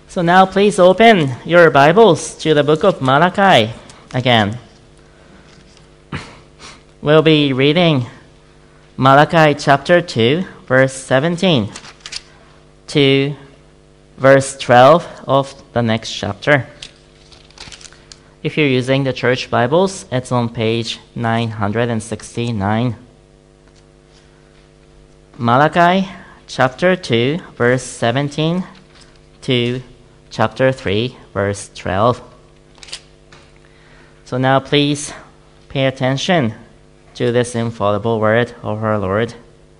So now please open your Bibles to the book of Malachi again. We'll be reading Malachi chapter 2, verse 17 to verse 12 of the next chapter. If you're using the church Bibles, it's on page 969. Malachi chapter 2, verse 17 to chapter 3, verse 12. So now please pay attention to this infallible word of our Lord.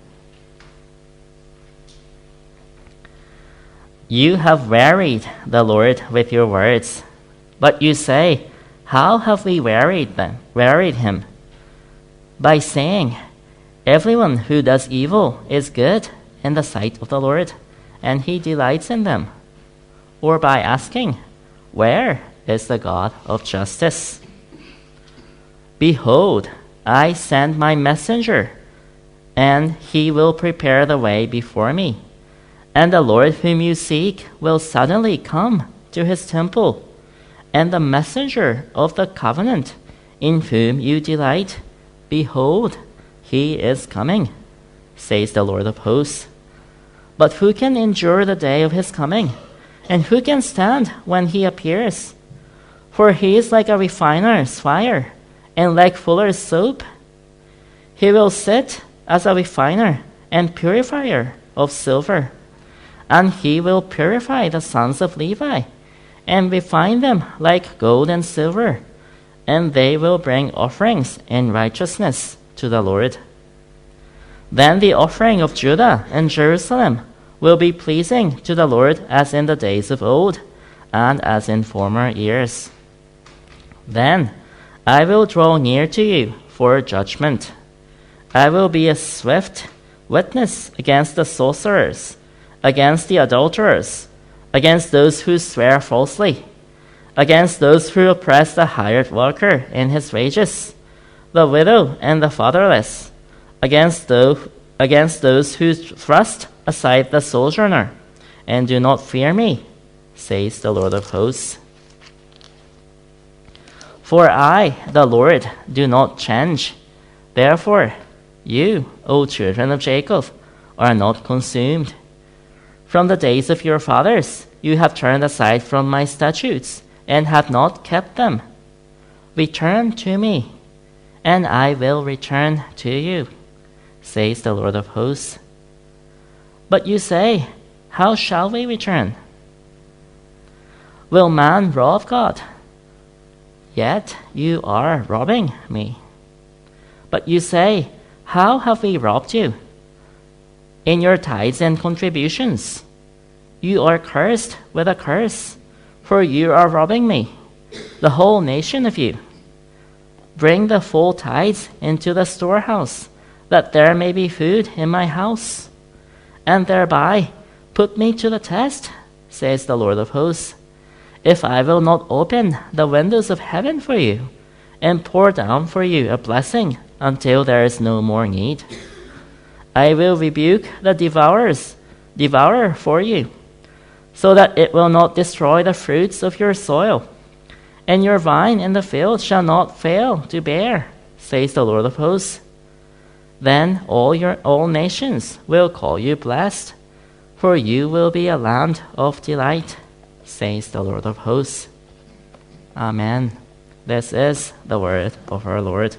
You have wearied the Lord with your words, but you say, how have we wearied him? By saying, everyone who does evil is good in the sight of the Lord, and he delights in them. Or by asking, where is the God of justice? Behold, I send my messenger, and he will prepare the way before me. And the Lord whom you seek will suddenly come to his temple, and the messenger of the covenant in whom you delight, behold, he is coming, says the Lord of hosts. But who can endure the day of his coming? And who can stand when he appears? For he is like a refiner's fire, and like fuller's soap. He will sit as a refiner and purifier of silver. And he will purify the sons of Levi, and refine them like gold and silver. And they will bring offerings in righteousness to the Lord. Then the offering of Judah and Jerusalem will be pleasing to the Lord as in the days of old, and as in former years. Then I will draw near to you for judgment. I will be a swift witness against the sorcerers, against the adulterers, against those who swear falsely, against those who oppress the hired worker in his wages, the widow and the fatherless, against those who thrust aside the sojourner, and do not fear me, says the Lord of hosts. For I, the Lord, do not change. Therefore, you, O children of Jacob, are not consumed. From the days of your fathers, you have turned aside from my statutes, and have not kept them. Return to me, and I will return to you, says the Lord of hosts. But you say, how shall we return? Will man rob God? Yet you are robbing me. But you say, how have we robbed you? In your tithes and contributions. You are cursed with a curse, for you are robbing me, the whole nation of you. Bring the full tithes into the storehouse, that there may be food in my house. And thereby put me to the test, says the Lord of hosts, if I will not open the windows of heaven for you, and pour down for you a blessing until there is no more need. I will rebuke the devourer for you, so that it will not destroy the fruits of your soil, and your vine in the field shall not fail to bear, says the Lord of hosts. Then all nations will call you blessed, for you will be a land of delight, says the Lord of hosts. Amen. This is the word of our Lord.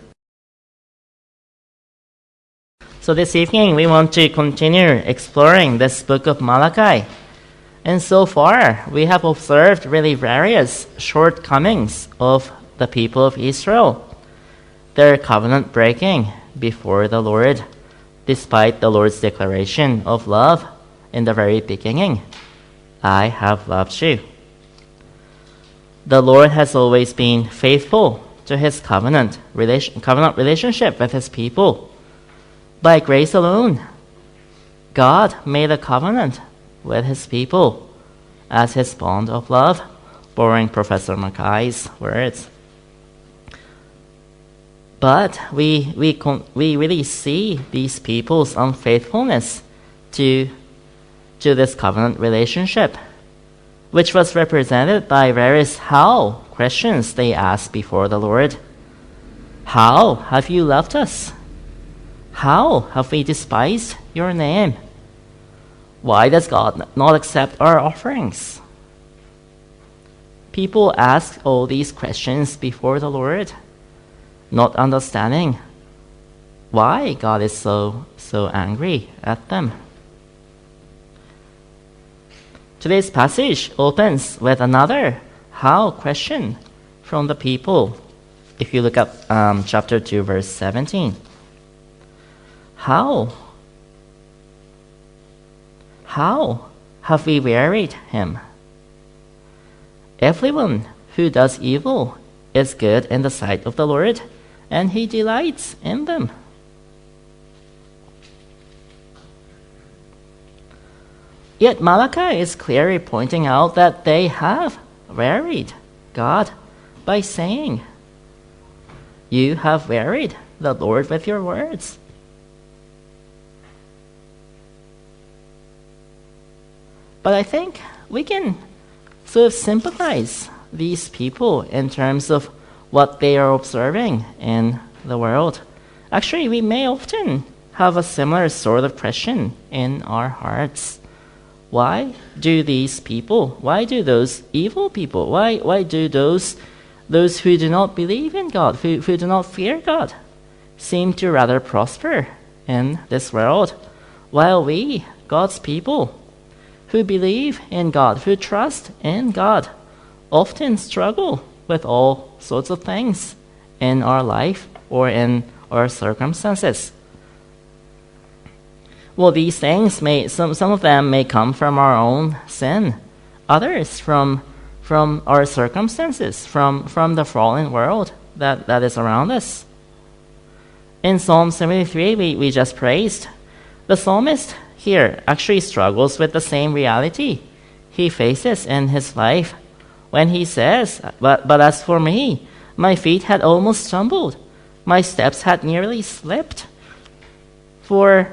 So this evening we want to continue exploring this book of Malachi. And so far we have observed really various shortcomings of the people of Israel. Their covenant breaking before the Lord, despite the Lord's declaration of love in the very beginning. I have loved you. The Lord has always been faithful to his covenant relationship with his people. By grace alone, God made a covenant with his people as his bond of love, borrowing Professor Mackay's words. But we really see these people's unfaithfulness to this covenant relationship which was represented by various how questions they asked before the Lord. How have you left us? How have we despised your name? Why does God not accept our offerings? People ask all these questions before the Lord, not understanding why God is so angry at them. Today's passage opens with another how question from the people. If you look up chapter 2, verse 17. How have we wearied him? Everyone who does evil is good in the sight of the Lord, and he delights in them. Yet Malachi is clearly pointing out that they have wearied God by saying, "You have wearied the Lord with your words." But I think we can sort of sympathize these people in terms of what they are observing in the world. Actually, we may often have a similar sort of question in our hearts. Why do these people, why do those evil people, why do those who do not believe in God, who do not fear God, seem to rather prosper in this world, while we, God's people, who believe in God, who trust in God, often struggle with all sorts of things in our life or in our circumstances? Well, these things some of them may come from our own sin, others from our circumstances, from the fallen world that is around us. In Psalm 73, we just praised, the psalmist here actually struggles with the same reality he faces in his life when he says, but as for me, my feet had almost stumbled, my steps had nearly slipped, for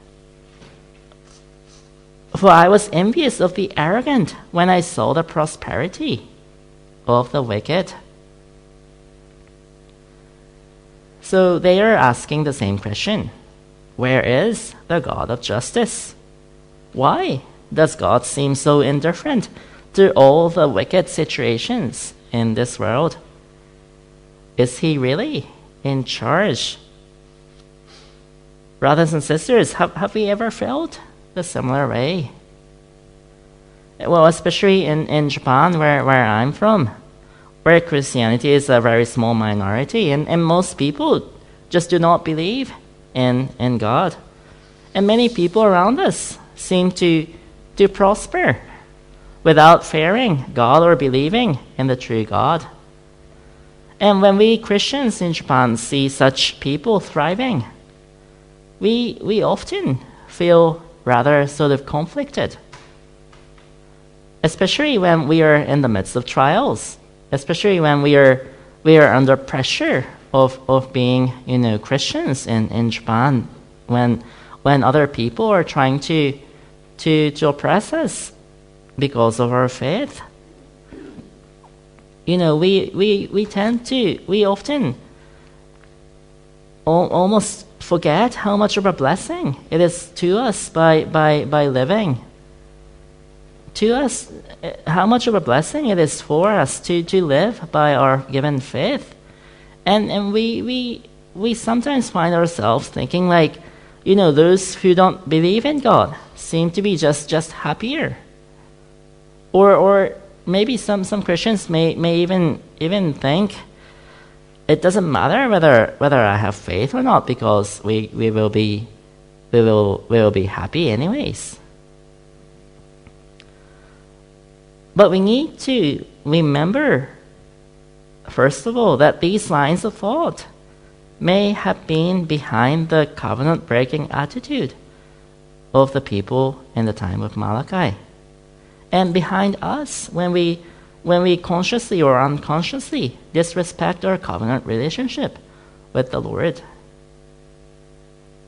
I was envious of the arrogant when I saw the prosperity of the wicked. So they are asking the same question. Where is the God of justice? Why does God seem so indifferent to all the wicked situations in this world? Is he really in charge? Brothers and sisters, have we ever felt the similar way? Well, especially in Japan, where I'm from, where Christianity is a very small minority, and most people just do not believe in God. And many people around us seem to prosper without fearing God or believing in the true God. And when we Christians in Japan see such people thriving, we often feel rather sort of conflicted, especially when we are in the midst of trials, especially when we are under pressure of being, Christians in Japan, when other people are trying to oppress us because of our faith. We often almost forget how much of a blessing it is to us by living. To us, how much of a blessing it is for us to live by our given faith. And we sometimes find ourselves thinking like, those who don't believe in God seem to be just happier. Or maybe some Christians may even think it doesn't matter whether I have faith or not, because we will be happy anyways. But we need to remember, first of all, that these lines of thought may have been behind the covenant-breaking attitude of the people in the time of Malachi, and behind us when we consciously or unconsciously disrespect our covenant relationship with the Lord.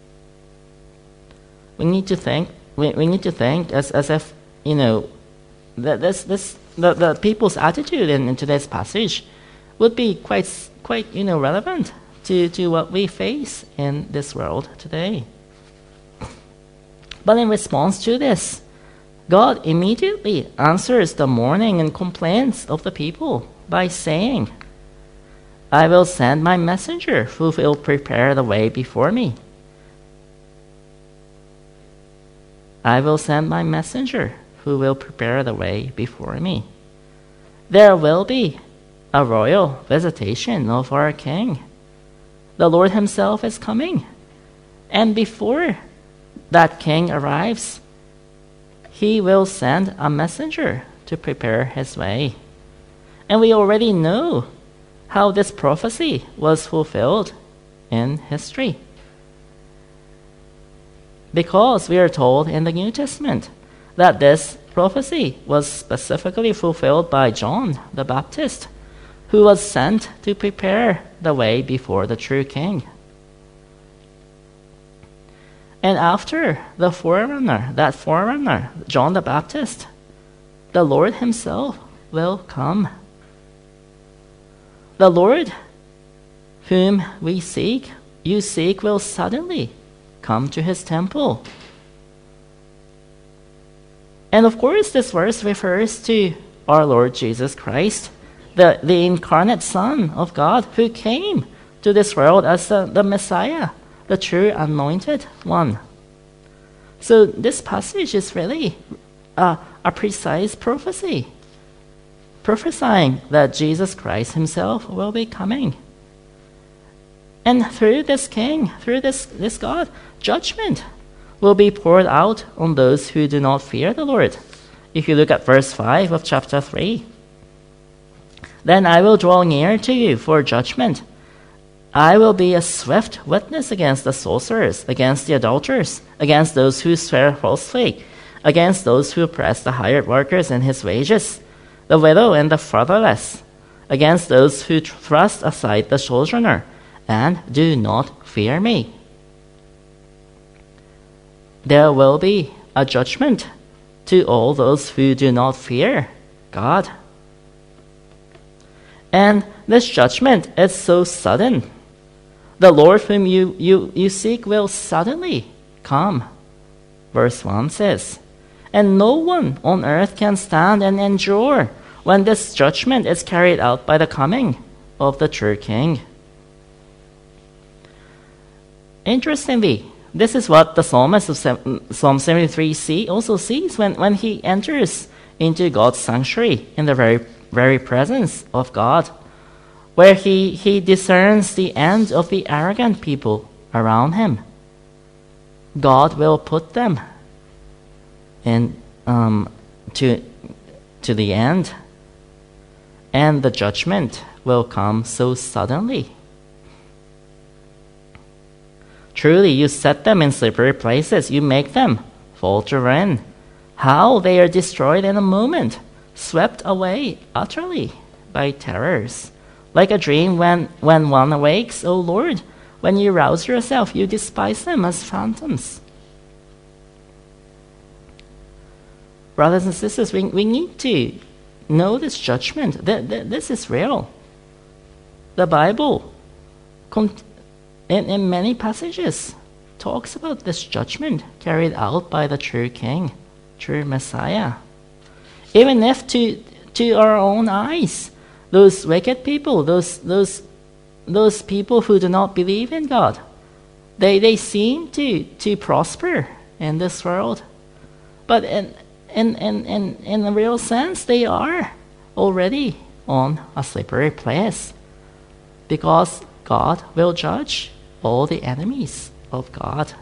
We need to think as if, the people's attitude in today's passage would be quite relevant to what we face in this world today. But in response to this, God immediately answers the mourning and complaints of the people by saying, I will send my messenger who will prepare the way before me. I will send my messenger who will prepare the way before me. There will be a royal visitation of our King. The Lord himself is coming. And before that King arrives, he will send a messenger to prepare his way. And we already know how this prophecy was fulfilled in history. Because we are told in the New Testament that this prophecy was specifically fulfilled by John the Baptist, who was sent to prepare the way before the true King. And after that forerunner, John the Baptist, the Lord himself will come. The Lord whom you seek will suddenly come to his temple. And of course, this verse refers to our Lord Jesus Christ, the incarnate Son of God, who came to this world as the Messiah, the true anointed one. So this passage is really a precise prophecy, prophesying that Jesus Christ himself will be coming. And through this King, through this God, judgment will be poured out on those who do not fear the Lord. If you look at verse 5 of chapter 3, then I will draw near to you for judgment. I will be a swift witness against the sorcerers, against the adulterers, against those who swear falsely, against those who oppress the hired workers in his wages, the widow and the fatherless, against those who thrust aside the sojourner, and do not fear me. There will be a judgment to all those who do not fear God. And this judgment is so sudden. The Lord whom you seek will suddenly come. Verse 1 says, and no one on earth can stand and endure when this judgment is carried out by the coming of the true King. Interestingly, this is what the psalmist of Psalm 73 also sees when he enters into God's sanctuary in the very presence of God, where he discerns the end of the arrogant people around him. God will put them in to the end, and the judgment will come so suddenly. Truly, you set them in slippery places. You make them falter in. How they are destroyed in a moment, swept away utterly by terrors. Like a dream when one awakes, O Lord, when you rouse yourself, you despise them as phantoms. Brothers and sisters, we need to know this judgment. This is real. The Bible in many passages talks about this judgment carried out by the true King, true Messiah. Even if to our own eyes, those wicked people, those people who do not believe in God, they seem to prosper in this world, but in a real sense, they are already on a slippery place, because God will judge all the enemies of God.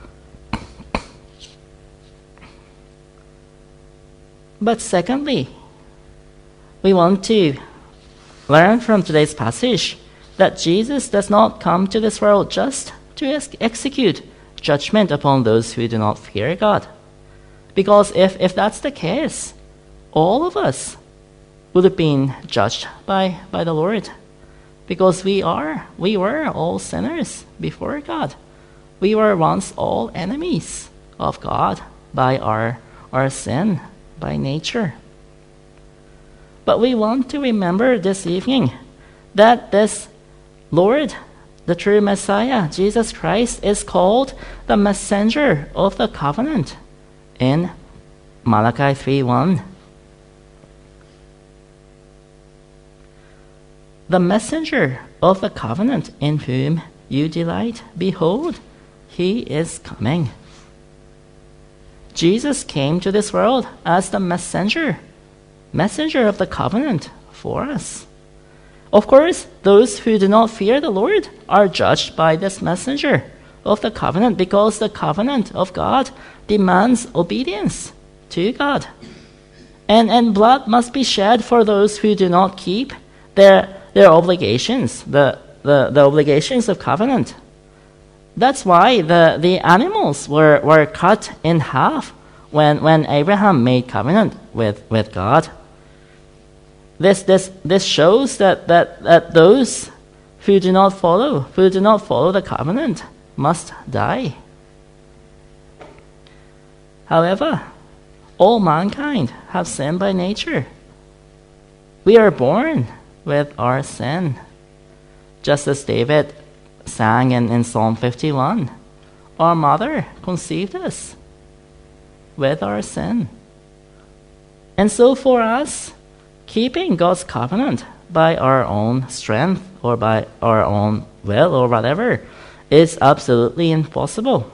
But secondly, we want to learn from today's passage that Jesus does not come to this world just to execute judgment upon those who do not fear God. Because if that's the case, all of us would have been judged by the Lord. Because we were all sinners before God. We were once all enemies of God by our sin, by nature. But we want to remember this evening that this Lord, the true Messiah, Jesus Christ, is called the messenger of the covenant in Malachi 3:1. The messenger of the covenant in whom you delight, behold, he is coming. Jesus came to this world as the messenger of the covenant for us. Of course, those who do not fear the Lord are judged by this messenger of the covenant, because the covenant of God demands obedience to God. And blood must be shed for those who do not keep their obligations, the obligations of covenant. That's why the animals were cut in half when Abraham made covenant with God. This shows that those who do not follow the covenant must die. However, all mankind have sinned by nature. We are born with our sin. Just as David sang in Psalm 51, our mother conceived us with our sin. And so for us, keeping God's covenant by our own strength or by our own will or whatever is absolutely impossible.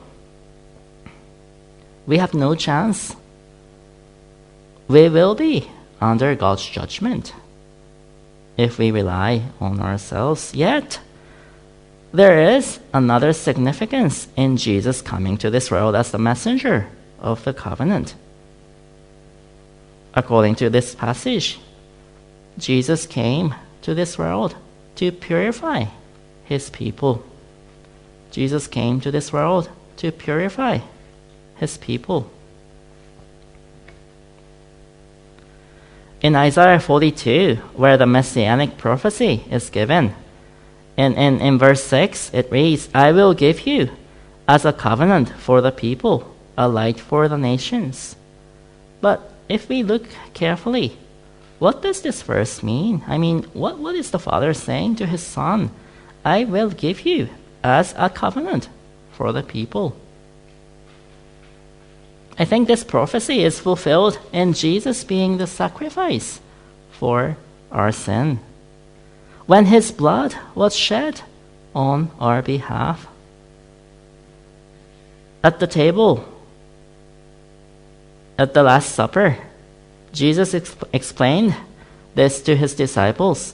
We have no chance. We will be under God's judgment if we rely on ourselves. Yet, there is another significance in Jesus coming to this world as the messenger of the covenant. According to this passage, Jesus came to this world to purify his people. Jesus came to this world to purify his people. In Isaiah 42, where the messianic prophecy is given, in verse 6, it reads, I will give you as a covenant for the people, a light for the nations. But if we look carefully, what does this verse mean? I mean, what is the Father saying to his Son? I will give you as a covenant for the people. I think this prophecy is fulfilled in Jesus being the sacrifice for our sin, when his blood was shed on our behalf. At the table, at the Last Supper, Jesus explained this to his disciples.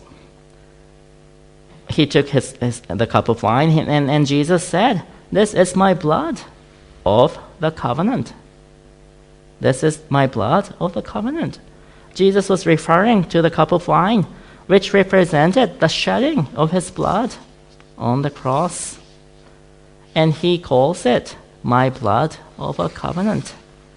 He took the cup of wine, and Jesus said, this is my blood of the covenant. This is my blood of the covenant. Jesus was referring to the cup of wine, which represented the shedding of his blood on the cross. And he calls it my blood of a covenant.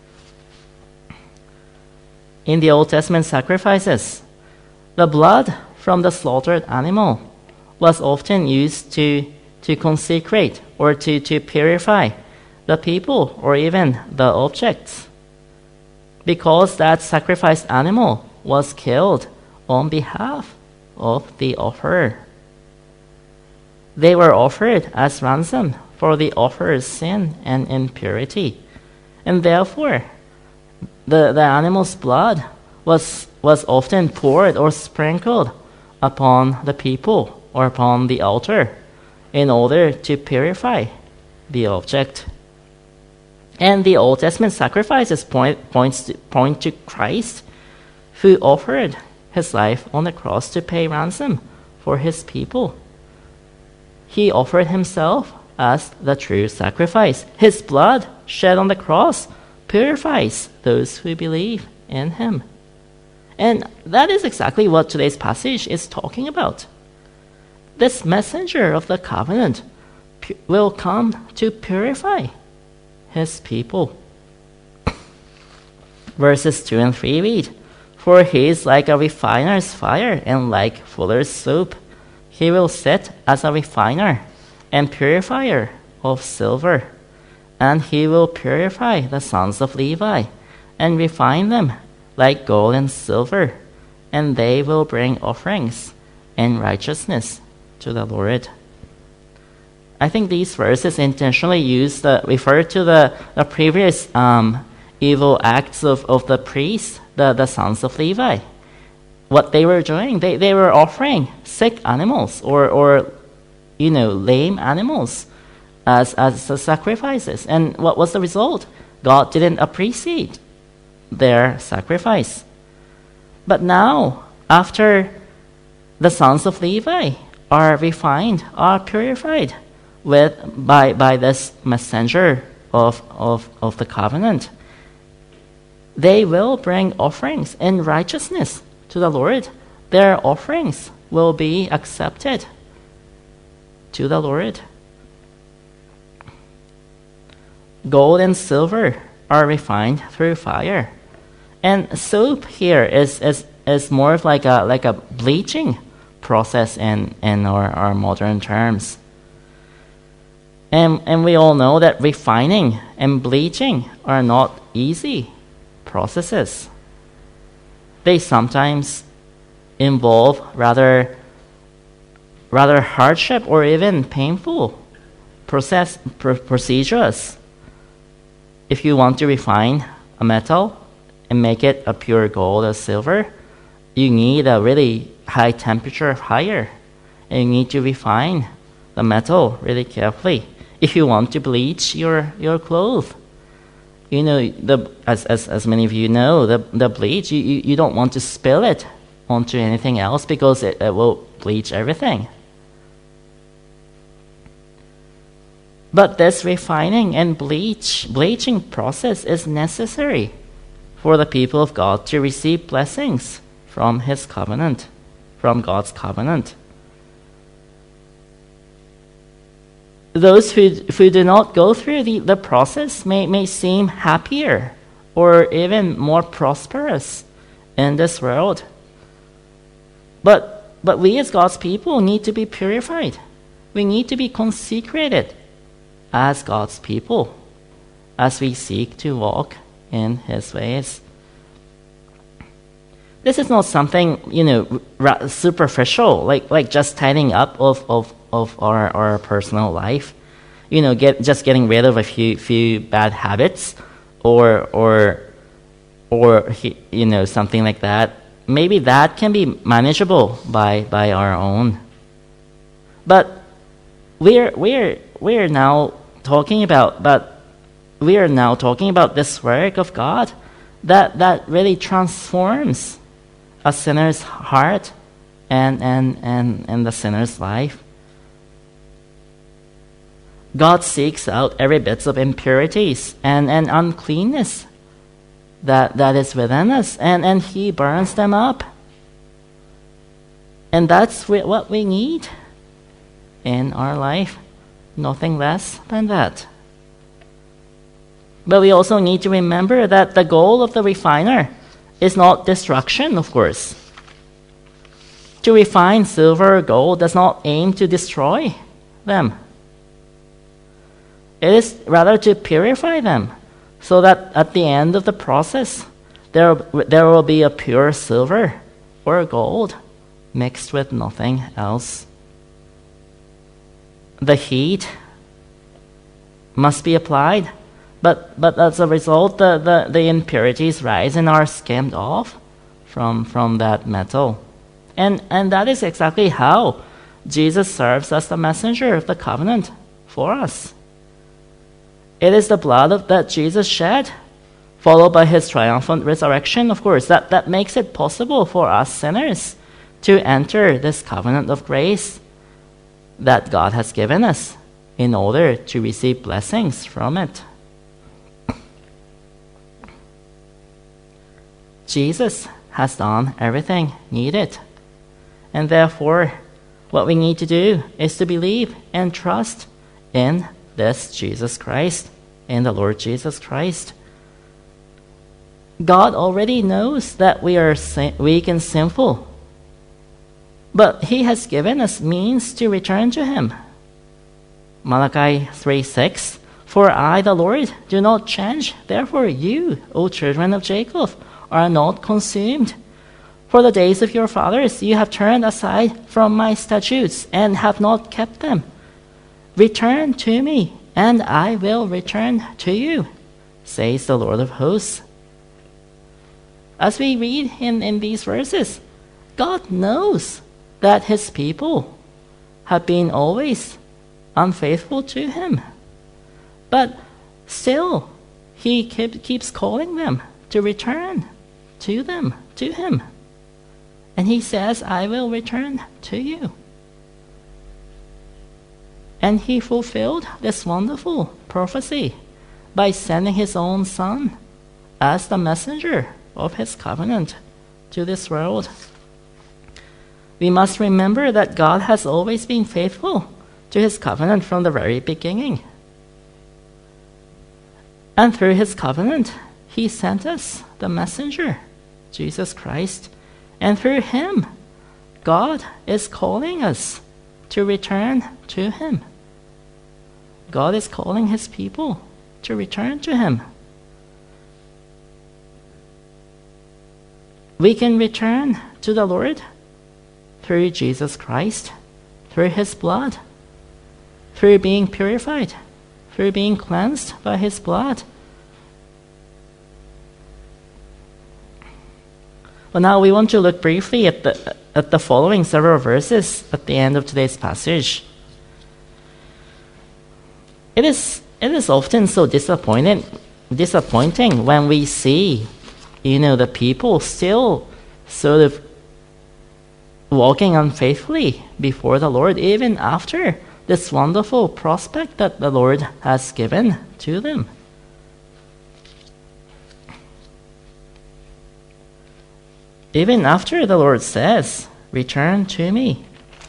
In the Old Testament sacrifices, the blood from the slaughtered animal was often used to consecrate or to purify the people or even the objects, because that sacrificed animal was killed on behalf of the offerer. They were offered as ransom for the offerer's sin and impurity, and therefore the animal's blood was often poured or sprinkled upon the people or upon the altar in order to purify the object. And the Old Testament sacrifices point to Christ, who offered his life on the cross to pay ransom for his people. He offered himself as the true sacrifice. His blood shed on the cross purifies those who believe in him. And that is exactly what today's passage is talking about. This messenger of the covenant will come to purify his people. Verses 2 and 3 read, for he is like a refiner's fire and like fuller's soap. He will sit as a refiner and purifier of silver. And he will purify the sons of Levi and refine them like gold and silver and they will bring offerings in righteousness to the Lord. I think these verses intentionally refer to the previous evil acts of the priests, the sons of Levi. What they were doing, they were offering sick animals or lame animals as sacrifices. And what was the result? God didn't appreciate their sacrifice. But now, after the sons of Levi are refined, are purified by this messenger of the covenant, they will bring offerings in righteousness to the Lord. Their offerings will be accepted to the Lord. Gold and silver are refined through fire. And soap here is more of like a bleaching process in our modern terms. And we all know that refining and bleaching are not easy processes. They sometimes involve rather hardship or even painful procedures. If you want to refine a metal and make it a pure gold or silver, you need a really high temperature fire, and you need to refine the metal really carefully. If you want to bleach your clothes, as many of you know, the bleach, you don't want to spill it onto anything else because it will bleach everything. But this refining and bleaching process is necessary for the people of God to receive blessings from His covenant, from God's covenant. Those who do not go through the process may seem happier or even more prosperous in this world. But we as God's people need to be purified. We need to be consecrated as God's people as we seek to walk in His ways. This is not something, superficial, like just tidying up of our personal life. Just getting rid of a few bad habits or something like that. Maybe that can be manageable by our own. But we're now talking about this work of God that really transforms a sinner's heart and the sinner's life. God seeks out every bit of impurities and uncleanness that is within us, and He burns them up. And that's what we need in our life. Nothing less than that. But we also need to remember that the goal of the refiner is not destruction, of course. To refine silver or gold does not aim to destroy them. It is rather to purify them, so that at the end of the process, there will be a pure silver or gold mixed with nothing else. The heat must be applied, but as a result, the impurities rise and are skimmed off from that metal. And that is exactly how Jesus serves as the messenger of the covenant for us. It is the blood that Jesus shed, followed by His triumphant resurrection, of course, that makes it possible for us sinners to enter this covenant of grace that God has given us in order to receive blessings from it. Jesus has done everything needed, and therefore what we need to do is to believe and trust in this Jesus Christ, in the Lord Jesus Christ. God already knows that we are weak and sinful, but He has given us means to return to Him. Malachi 3:6, "For I, the Lord, do not change. Therefore you, O children of Jacob, are not consumed. For the days of your fathers you have turned aside from my statutes and have not kept them. Return to me, and I will return to you, says the Lord of hosts. As we read in these verses, God knows that his people have been always unfaithful to him. But still, he keeps calling them to return to him. And he says, I will return to you. And he fulfilled this wonderful prophecy by sending his own Son as the messenger of his covenant to this world. We must remember that God has always been faithful to his covenant from the very beginning. And through his covenant, he sent us the messenger, Jesus Christ. And through him, God is calling us to return to him. God is calling his people to return to him. We can return to the Lord through Jesus Christ, through his blood, through being purified, through being cleansed by his blood. Well, now we want to look briefly at the following several verses at the end of today's passage. It is often so disappointing when we see, the people still sort of walking unfaithfully before the Lord, even after this wonderful prospect that the Lord has given to them. Even after the Lord says, return to me,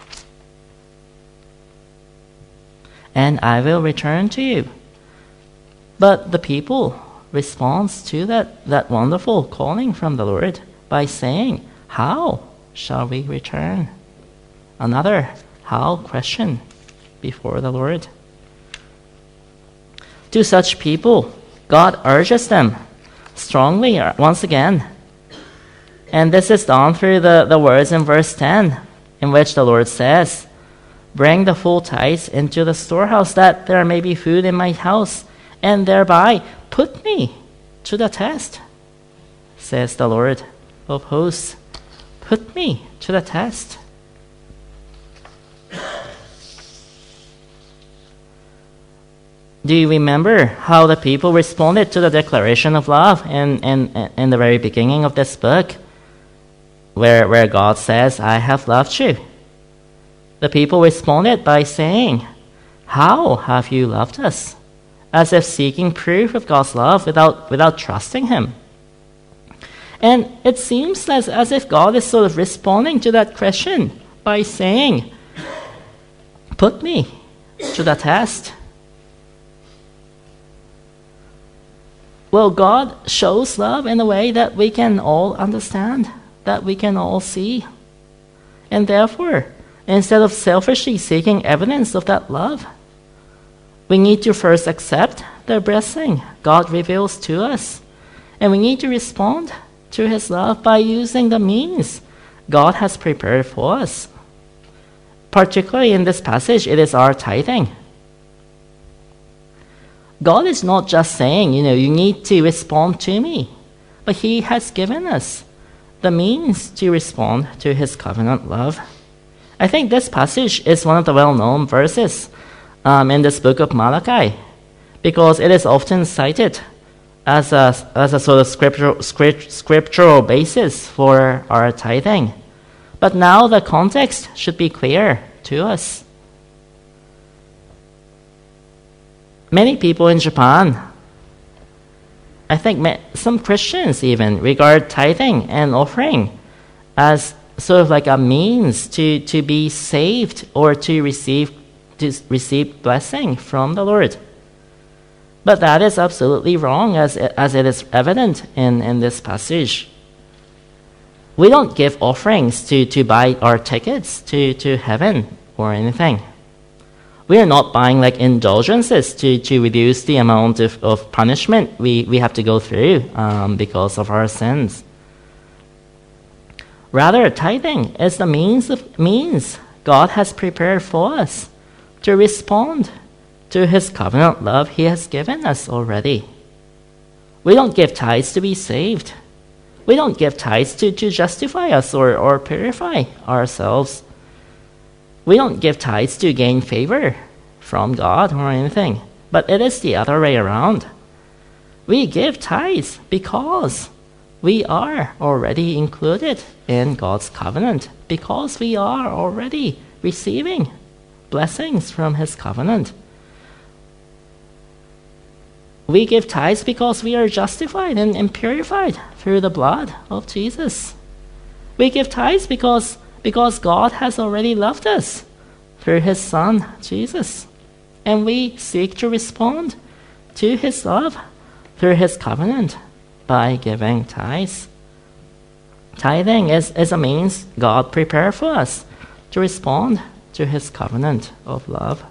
and I will return to you. But the people responds to that wonderful calling from the Lord by saying, how shall we return? Another how question before the Lord. To such people, God urges them strongly once again. And this is done through the words in verse 10, in which the Lord says, bring the full tithes into the storehouse, that there may be food in my house, and thereby put me to the test, says the Lord of hosts. Put me to the test. Do you remember how the people responded to the declaration of love in the very beginning of this book, where God says, I have loved you? The people responded by saying, how have you loved us? As if seeking proof of God's love without trusting him. And it seems as if God is sort of responding to that question by saying, put me to the test. Well, God shows love in a way that we can all understand, that we can all see. And therefore, instead of selfishly seeking evidence of that love, we need to first accept the blessing God reveals to us. And we need to respond to his love by using the means God has prepared for us. Particularly in this passage, it is our tithing. God is not just saying, you need to respond to me, but he has given us the means to respond to his covenant love. I think this passage is one of the well-known verses in this book of Malachi, because it is often cited as a sort of scriptural basis for our tithing. But now the context should be clear to us. Many people in Japan, I think some Christians even, regard tithing and offering as sort of like a means to be saved or to receive blessing from the Lord. But that is absolutely wrong, as it is evident in this passage. We don't give offerings to buy our tickets to heaven or anything. We are not buying like indulgences to reduce the amount of punishment we have to go through because of our sins. Rather, tithing is the means God has prepared for us to respond to his covenant love he has given us already. We don't give tithes to be saved. We don't give tithes to justify us or purify ourselves. We don't give tithes to gain favor from God or anything, but it is the other way around. We give tithes because we are already included in God's covenant, because we are already receiving blessings from his covenant. We give tithes because we are justified and purified through the blood of Jesus. We give tithes because God has already loved us through his Son, Jesus. And we seek to respond to his love through his covenant by giving tithes. Tithing is a means God prepared for us to respond to his covenant of love.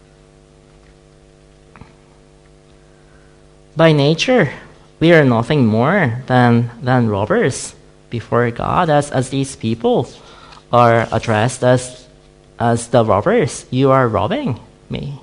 By nature, we are nothing more than robbers before God, as these people are addressed as the robbers. You are robbing me.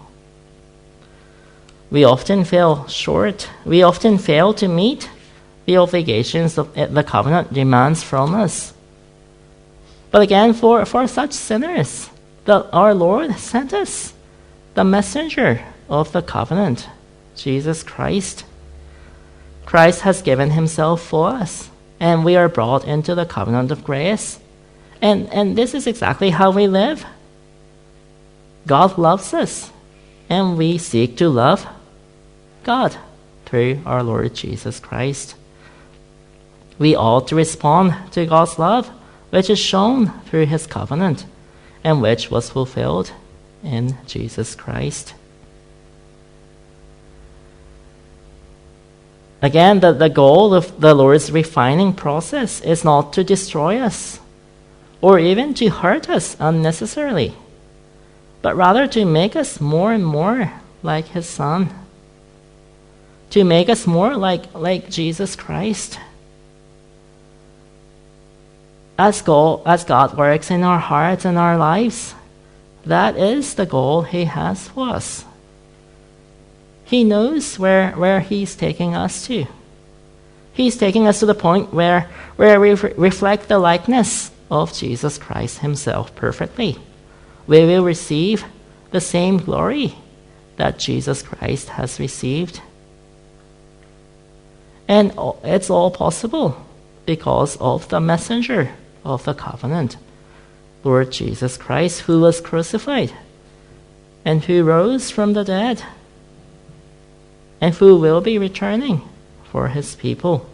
We often fall short. We often fail to meet the obligations of the covenant demands from us. But again, for such sinners, our Lord sent us the messenger of the covenant, Jesus Christ. Christ has given himself for us, and we are brought into the covenant of grace. And this is exactly how we live. God loves us, and we seek to love God through our Lord Jesus Christ. We ought to respond to God's love, which is shown through his covenant, and which was fulfilled in Jesus Christ. Again, the goal of the Lord's refining process is not to destroy us or even to hurt us unnecessarily, but rather to make us more and more like his Son, to make us more like Jesus Christ. As God works in our hearts and our lives, that is the goal he has for us. He knows where he's taking us to. He's taking us to the point where we reflect the likeness of Jesus Christ himself perfectly. We will receive the same glory that Jesus Christ has received. And it's all possible because of the messenger of the covenant, Lord Jesus Christ, who was crucified and who rose from the dead and who will be returning for his people.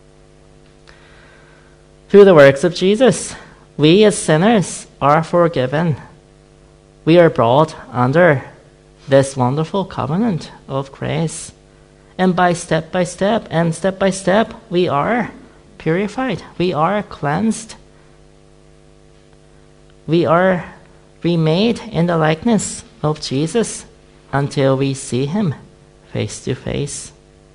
Through the works of Jesus, we as sinners are forgiven. We are brought under this wonderful covenant of grace. And step by step, we are purified. We are cleansed. We are remade in the likeness of Jesus until we see him face to face.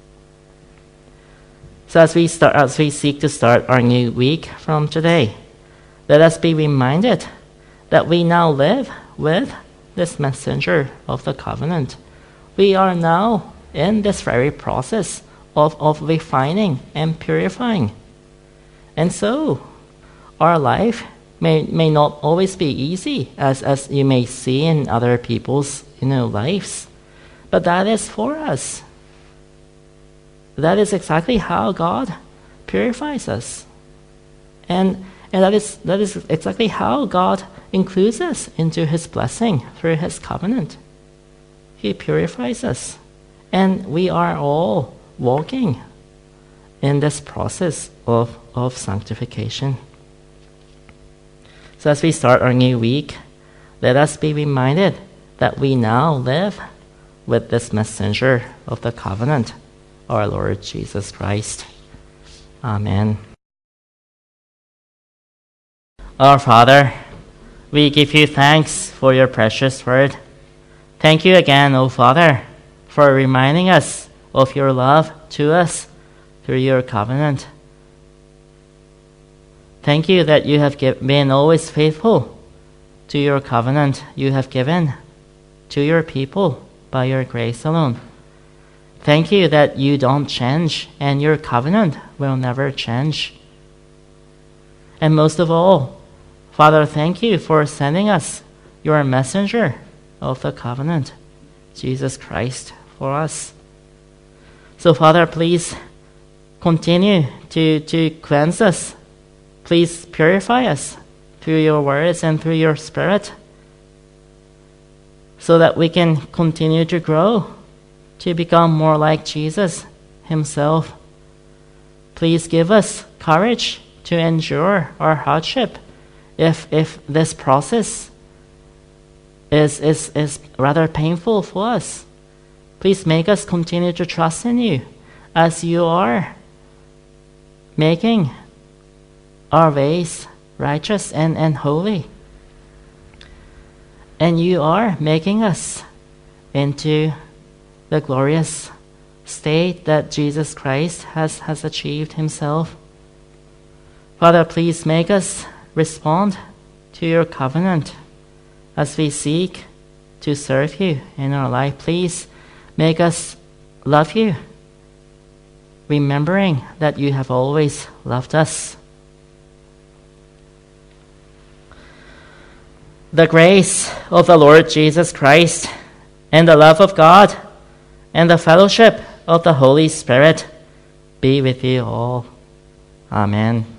So as we seek to start our new week from today, let us be reminded that we now live with this messenger of the covenant. We are now in this very process of refining and purifying. And so our life may not always be easy, as you may see in other people's lives. But that is for us. That is exactly how God purifies us. And that is exactly how God includes us into his blessing through his covenant. He purifies us. And we are all walking in this process of sanctification. So as we start our new week, let us be reminded that we now live with this messenger of the covenant, our Lord Jesus Christ. Amen. Our Father, we give you thanks for your precious word. Thank you again, O Father, for reminding us of your love to us through your covenant. Thank you that you have been always faithful to your covenant you have given to your people by your grace alone. Thank you that you don't change and your covenant will never change. And most of all, Father, thank you for sending us your messenger of the covenant, Jesus Christ, for us. So, Father, please continue to cleanse us. Please purify us through your words and through your Spirit, so that we can continue to grow, to become more like Jesus himself. Please give us courage to endure our hardship if this process is rather painful for us. Please make us continue to trust in you as you are making our ways righteous and holy. And you are making us into the glorious state that Jesus Christ has achieved himself. Father, please make us respond to your covenant as we seek to serve you in our life. Please make us love you, remembering that you have always loved us. The grace of the Lord Jesus Christ and the love of God and the fellowship of the Holy Spirit be with you all. Amen.